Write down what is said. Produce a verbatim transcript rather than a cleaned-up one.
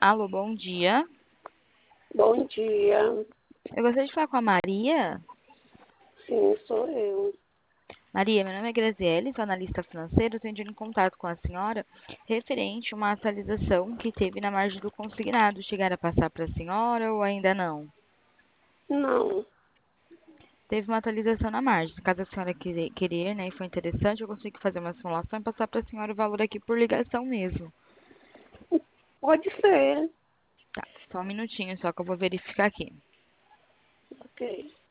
Alô, bom dia. Bom dia, Eu gostaria de falar com a Maria. sim, sou eu. Maria, meu nome é Graziele, sou analista financeiro. Estou entrando em contato com a senhora referente a uma atualização que teve na margem do consignado. Chegaram a passar para a senhora ou ainda não? Não, Teve uma atualização na margem. Caso a senhora querer, querer, né, e for interessante, eu consigo fazer uma simulação e passar para a senhora o valor aqui por ligação mesmo. pode ser. Tá, só um minutinho só que eu vou verificar aqui. Ok.